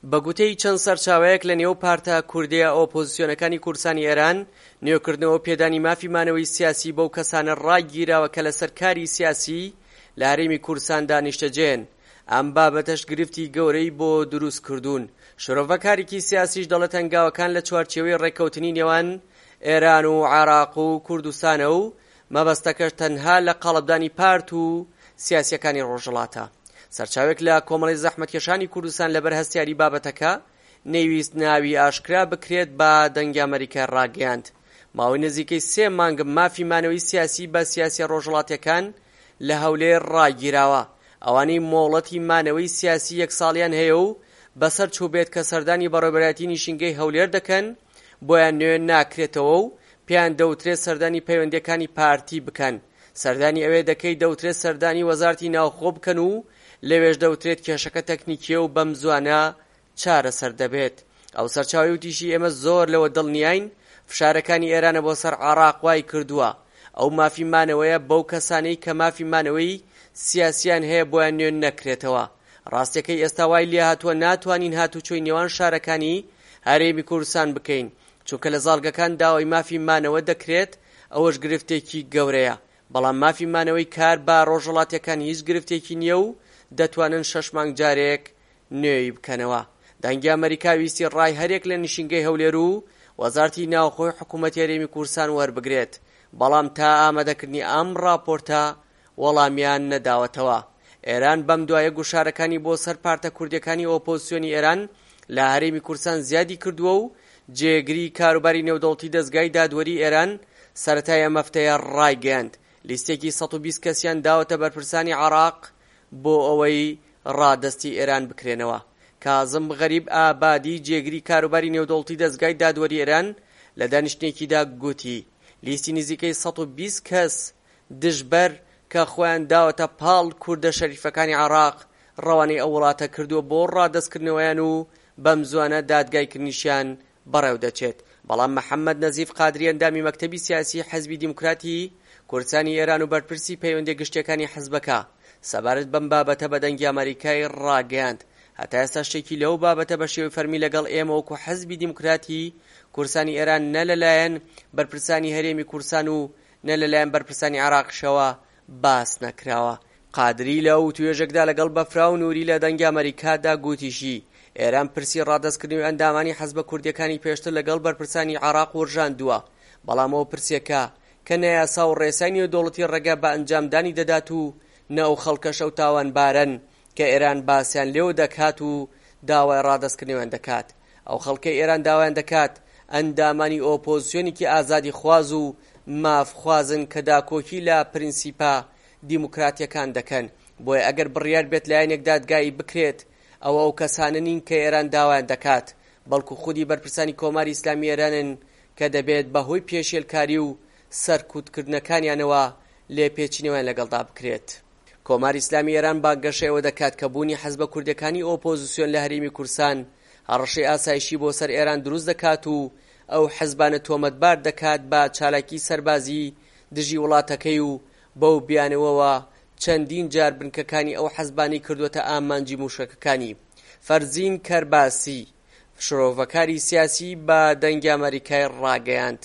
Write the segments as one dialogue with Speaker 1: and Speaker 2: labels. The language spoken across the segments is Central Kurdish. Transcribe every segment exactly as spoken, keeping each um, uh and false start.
Speaker 1: بە گوتەی چەند سەرچاوەیەک لە نێو پارتە کوردیە ئۆپۆزیسیۆنەکانی کوردستانی ئێران نوێکردنەوە پێدانی مافی مانەوەی سیاسی بەو کەسانە ڕاگیراوە کە لەسەر کاری سیاسی لە هەرێمی کوردستان دانیشتەجێن. ئەم بابەتەش گرفتی گەورەی بۆ دروست کردوون. شۆرەڤەکارێکی سیاسیش دەڵێت هەنگاوەکان لە چوارچێوەی ڕێکەوتنی نێوان ئێران و عێراق و کوردستانە و مەبەستەکەش تەنها لە قەڵەبدانی پارت و سیاسیەکانی ڕۆژهەڵاتە. سەرچاوێک لە کۆمەڵی زەحمەتکێشانی کوردستان لەبەر هەستیاری بابەتەکە نەیویست ناوی ئاشکرا بکرێت بە دەنگی ئەمریکا ڕاگەیاند. ماوەی نزیکەی سێ مانگ مافی مانەوەی سیاسی بە سیاسی ڕۆژهەڵاتیەکان لە هەولێر ڕاگیراوە. ئەوانەی مۆڵەتی مانەوەی سیاسی یەک ساڵیان هەیە و بەسەر چوو بێت کە سەردانی بەڕێوەبەرایەتی نیشتنگەی هەولێر دەکەن بۆیان نوێ ناکرێتەوە و پێیان دەوترێت سەردانی پەیوەندیەکانی پارتی بکەن. سەردانی ئەوێ دەکەی دەوترێت سەردانی وەزارەتی ناوخۆ بکەن و لەوێش دەوترێت کێشەکە تەکنیکیە و بەم زوانە چارەسەر دەبێت. ئەو سەرچاوی وتیشی ئێمە زۆر لەوە دڵنیاین فشارەکانی ئێرانە بۆ سەر عێراق وای کردووە. ئەو مافی مانەوەیە بەو کەسانەی کە مافی مانەوەی سیاسیان هەیە بۆیان نوێن نەکرێتەوە. ڕاستیەکەی ئێستا وای لێ هاتووە ناتوانین هاتوچۆی نێوان شارەکانی هەرێمی کوردستان بکەین چونکە لە زاڵگەکان داوای مافی مانەوە دەکرێت، ئەوەش گرفتێکی گەورەیە. بەڵام مافی مانەوەی کار بە ڕۆژهەڵاتیەکان هیچ گرفتێکی نییە و دەتوانن شەش مانگ جارێک نوێی بکەنەوە. دەنگی ئەمریکا ویستی ڕای هەرێک لە نیشتنگەی هەولێر و وەزارەتی ناوخۆی حکوومەتی هەرێمی کوردستان وەربگرێت، بەڵام تا ئامادەکردنی ئەم راپۆرتە وەڵامیان نەداوەتەوە. ئێران بەم دوایە گوشارەکانی بۆ سەر پارتە کوردیەکانی ئۆپۆزیسیۆنی ئێران لە هەرێمی کوردستان زیادی کردووە و جێگری کاروباری نێودەوڵەتی دەستگای دادوەری ئێران سەرەتای ئەم هەفتەیە ڕایگەیاند. لیستێکی سەد و بیست کەسیان داوەتە بەرپرسانی عێراق بۆ ئەوەی ڕادەستی ئێران بکرێنەوە. کازم غەریب ئابادی جێگری کاروباری نێودەوڵەتی دەستگای دادوەری ئێران لە دانیشتنێکیدا گوتی لیستی نزیکەی سەد و بیست کەس دژبەر کە خۆیان داوەتە پاڵ کوردە شەریفەکانی عێراق ڕەوانەی ئەو وڵاتە کردووە بۆ ڕادەستکردنەوەیان و بەم زوانە دادگایکردنیشیان بەڕێو دەچێت. بەڵام محەممەد نەزیف قادری ئەندامی مەکتەبی سیاسی حەزبی دیموکراتی کوردستانی ئێران و بەرپرسی پەیوەندی گشتیەکانی حەزبەکە سەبارەت بەم بابەتە بە دەنگی ئەمریکای ڕاگەیاند. هەتا ئێستا شتێکی لەو بابەتە بە شێوەی فەرمی لەگەڵ ئێمە وەکو حەزبی دیموکراتی کوردستانی ئێران نە لەلایەن بەرپرسانی هەرێمی کوردستان و نە لەلایەن بەرپرسانی عێراقشەوە باس نەکراوە. قادری لە ئەو توێژێکدا لەگەڵ بەفرا و نووری لە دەنگی ئەمریکادا گوتیشی ئێران پرسی ڕادەستکردنەوەی ئەندامانی حەزبە کوردیەکانی پێشتر لەگەڵ بەرپرسانی عێراق وەرژاندووە، بەڵام ئەو پرسیەکە کە نە یاسا و ڕێسای نێودەوڵەتی ڕێگا بە ئەنجامدانی دەدات و نە ئەو خەڵکەشە و تاوانبارن کە ئێران باسییان لێو دەکات و داوای ڕادەستکردنەوەیان دەکات. ئەو خەڵکەی ئێران داوایان دەکات ئەندامانی ئۆپۆزیسیۆنێکی ئازادی خواز و مافخوازن کە داکۆکی لە پرینسیپا دیموکراتیەکان دەکەن. بۆیە ئەگەر بڕیار بێت لایەنێک دادگایی بکرێت ئەوە ئەو کەسانە نین کە ئێران داوایان دەکات، بەڵکو خودی بەرپرسانی کۆماری ئیسلامی ئێرانن کە دەبێت بەهۆی پێشێلکاری و سەرکوتکردنەکانیانەوە لێپێچینەوەیان لەگەڵدا بکرێت. کۆماری ئیسلامی ئێران باگەشەوە دەکات کە بوونی حەزبە کوردەکانی ئۆپۆزیسیۆن لە هەرێمی کوردستان هەڕەشەی ئاسایشی بۆ سەر ئێران دروست دەکات و ئەو حەزبانە تۆمەتبار دەکات بە چالاکی سەربازی دژی وڵاتەکەی و بەو بیانەوەوە چەندین جار بنکەکانی ئەو حەزبانی کردوتە ئامانجی موشکەکانی. فەرزین کەرباسی شۆڕۆڤەکاری سیاسی بە دەنگی ئەمریکای ڕاگەیاند.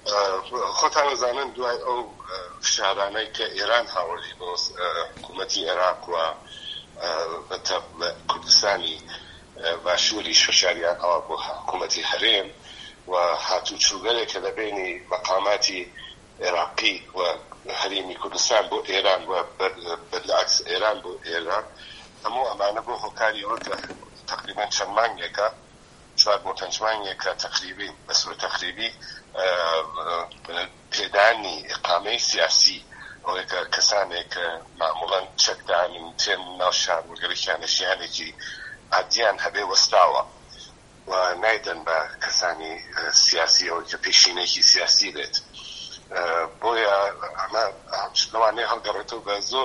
Speaker 2: خۆتان دەزانن دوای ئەو فشارانەی کە ئێران هاوڵی بۆ حکوومەتی عێراق و کوردستانی باشووری شەشاریان ئەوە بۆ حکوومەتی هەرێم و هاتوچووگەرێک کە لەبینی مەقاماتی عێراقی و هەرێمی کوردستان بۆ ئێران و بەرعکس ئێران بۆ ئێران هەموو ئەمانە بۆ هۆکاری ئەوە کە تقریبا چەند مانگێکە چوار بۆ پێنج مانگێکە تقریبی بەسوورە تقریبی پێدانی ئیقامەی سیاسی ئەوەی کە کەسانێک کە معموڵەن چەکدانین تێن ناو شار وەرگەڕێکیانەشیانێکی عادیان هەبێ وەستاوە و نایدەن بە کەسانی سیاسی ئەوەی کە پێشینێکی سیاسی بێت. بۆیە ئەمە لەوانەیە هەڵگەڕێتەوە بە زۆر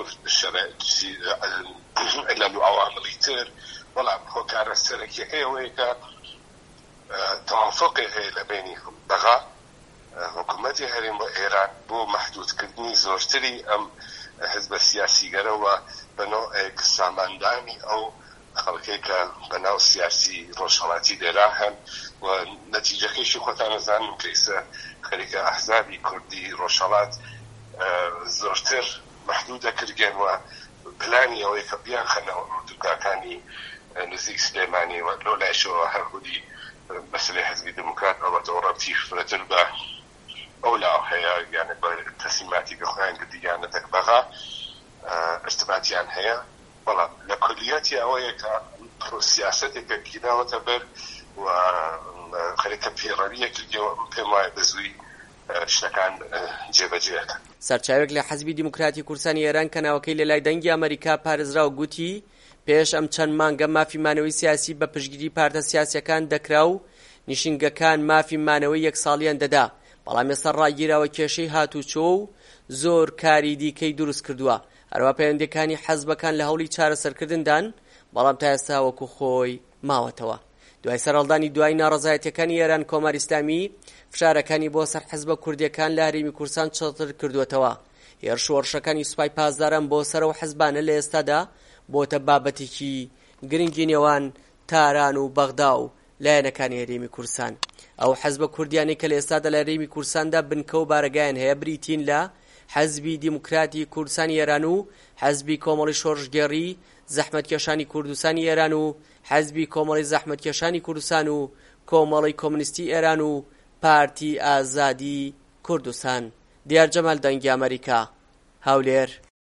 Speaker 2: ئەلەل و ئەوامڵی تر، بەڵام هۆکارە سەرەکیەکەی ئەوەیە کە تەوافقی هەیە لە بینی بەغا حکوومەتی هەرێم بۆ ئێران بۆ مەحدودکردنی زۆرتری ئەم حزبە سیاسیگەرەوە بەنۆعێک ساماندانی ئەو خەڵکێک کە بەناو سیاسی ڕۆژهەڵاتی لێرا هەن و نەتیجەکەیشی خۆتان نەزانم کە ئێستا خەریکە ئەحزابی کوردی ڕۆژهەڵات زۆرتر محدود دەکردگەن و پلانی ئەوەی کە بیان خەنەوە ڕوودووگاکانی نزیک سلێمانی و لۆ لایشەوە هەرهودی مەسلەی حزبی دموکرات ئەوەتەوە ڕەبتی فرەتر بە ئەو لاو هەیە یانە بە تەسلیماتی کە خۆیان کردی یانە تەکبەغا ارتباطیان هەیە بەڵام لە کلیەتی ئەوەیە کە سیاسەتێکە گیراوەتە بەر و خەریکە پێڕەویە کردیەوە پێم وایە بەزووی شتەکان جێبەجێەکەن.
Speaker 1: سەرچاوێک لە حەزبی دیموکراتی کوردستانی ئێران کە ناوەکەی لە لای دەنگی ئەمریکا پارێزرا و گوتی پێش ئەم چەند مانگە مافی مانەوەی سیاسی بە پشتگیری پارتە سیاسیەکان دەکرا و نیشنگەکان مافی مانەوەی یەک ساڵیان دەدا، بەڵام ئێستا ڕاگیراوە کێشەی هاتوچۆ و زۆر کاری دیکەی دروست کردووە. هەروە پەیوەندیەکانی حەزبەکان لە هەوڵی چارەسەرکردندان، بەڵام تا ئێستا وەکو خۆی ماوەتەوە. دوای سەرهەڵدانی دوای ناڕەزایەتیەکانی ئێران کۆماری ئیسلامی فشارەکانی بۆ سەر حەزبە کوردیەکان لە هەرێمی کوردستان چڵتر کردووەتەوە. هێرش و وەرشەکانی سوپای پاسداران بۆ سەرەوە حەزبانە لە ئێستادا بۆتە بابەتێکی گرنگی نێوان تاران و بەغدا و لایەنەکانی هەرێمی کوردستان. ئەو حەزبە کوردیانەی کە لە ئێستادا لە هەرێمی کوردستاندا بنکە و بارەگایان هەیە بریتین لە حەزبی دیموکراتی کوردستانی ئێران و حەزبی کۆمەڵی شۆڕژگێڕی زەحمەتکێشانی کوردستانی ئێران و حەزبی کۆمەڵی زەحمەتکێشانی کوردستان و کۆمەڵی کۆمونیستی ئێران و پارتی ئازادی کوردستان. دیار جەمال دەنگی ئەمریکا، هەولێر.